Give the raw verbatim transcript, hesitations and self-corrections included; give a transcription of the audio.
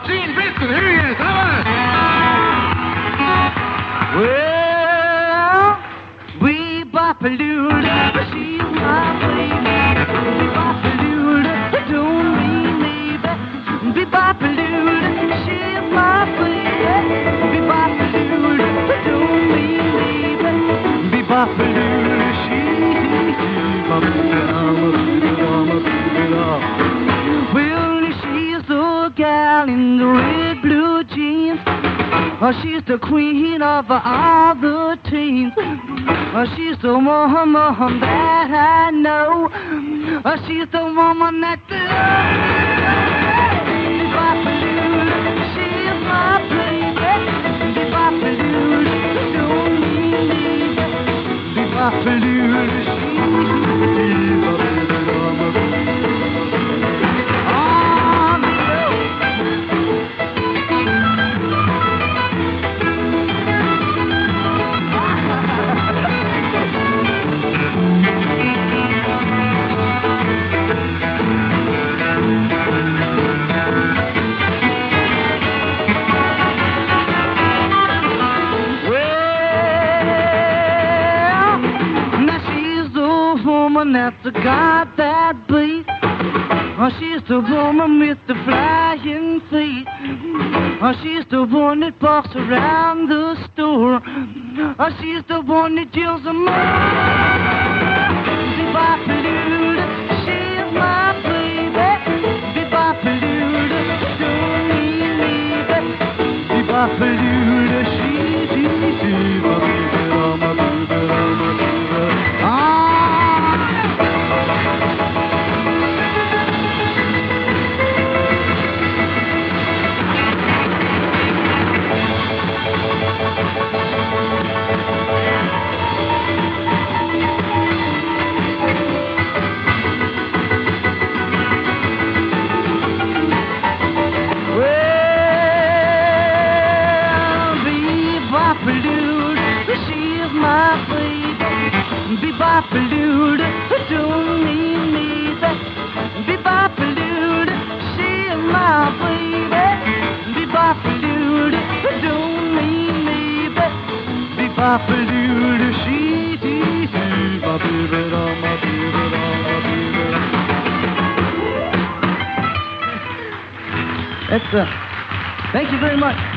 Gene Vincent, here he is. How about it? Well, bee-bop-a-doo-da, she's my baby. Bee-bop-a-doo-da, don't mean maybe. Bee-bop-a-doo-da, she's my baby. Bee-bop-a-doo-da, don't mean maybe. Bee-bop-a-doo-da, she's my baby. Well, she's the gal in the red blue jeans. Oh, she's the queen of all the teams. Oh, she's the woman that I know. Oh, she's the woman that Bee-bop-a-doo, she's my baby. Bee-bop-a-doo, don't mean leave. Bee-bop-a-doo, she's my baby. That's the God that beat. Oh, she's the woman with the flying feet. Oh, she's the one that walks around the store. Oh, she's the one that deals the money. Bee-bop-a-doo, she's my baby. Bee-bop-a-doo, don't need me. Bee-bop-a-doo, she's, she's, she's my baby, oh, my baby, oh, my baby. Oh. She's my baby. Bee-bop-a-doo, don't need me. Bee-bop-a-doo, she's my baby. Bee-bop-a-doo, don't need me. Bee-bop-a-doo, she's my baby, oh, my baby, oh, my baby. That's uh, thank you very much.